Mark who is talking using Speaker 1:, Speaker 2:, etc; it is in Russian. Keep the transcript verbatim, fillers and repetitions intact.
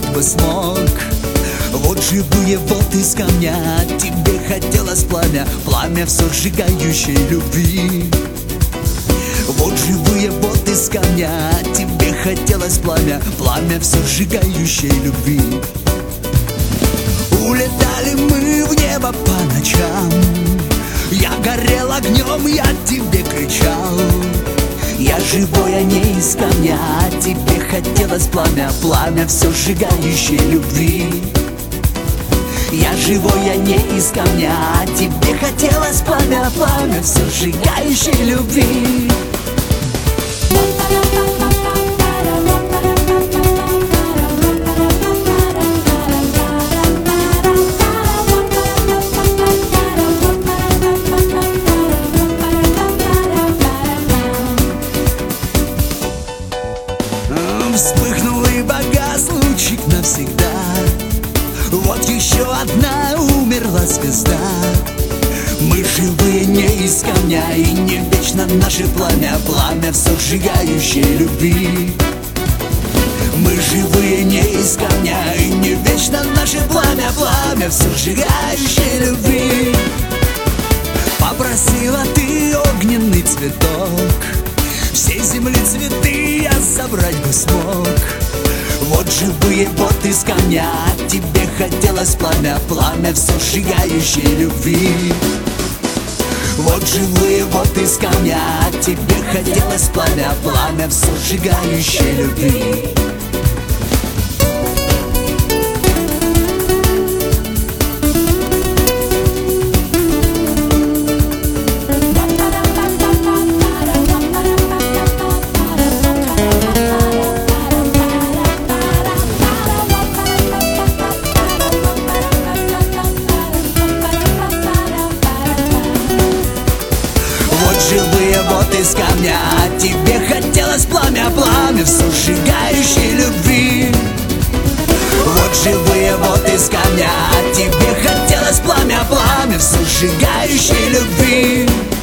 Speaker 1: бы смог. Вот живые вот из камня, тебе хотелось пламя, пламя все сжигающей любви. Вот живые вот из камня, тебе хотелось пламя, пламя все сжигающей любви. Улетали мы в небо по ночам, я горел огнем, я тебе кричал. Я живой, а не из камня, тебе хотелось пламя, пламя все сжигающей любви. Я живой, я не из камня, тебе хотелось пламя, пламя все сжигающей любви. Вспыхнул и погас лучик навсегда. Вот еще одна умерла звезда. Мы живые не из камня, и не вечно наше пламя, пламя все сжигающей любви. Мы живые не из камня, и не вечно наше пламя, пламя все сжигающей любви. Попросила ты огненный цветок, всей земли цветы я собрать бы смог. Вот живые вот из камня, тебе хотелось пламя, пламя все сжигающей любви. Вот живые вот из камня, тебе хотелось пламя, пламя все сжигающей любви. Живые вот из камня, тебе хотелось пламя, пламя все сжигающей любви. Вот живые вот из камня, тебе хотелось пламя, пламя все сжигающей любви.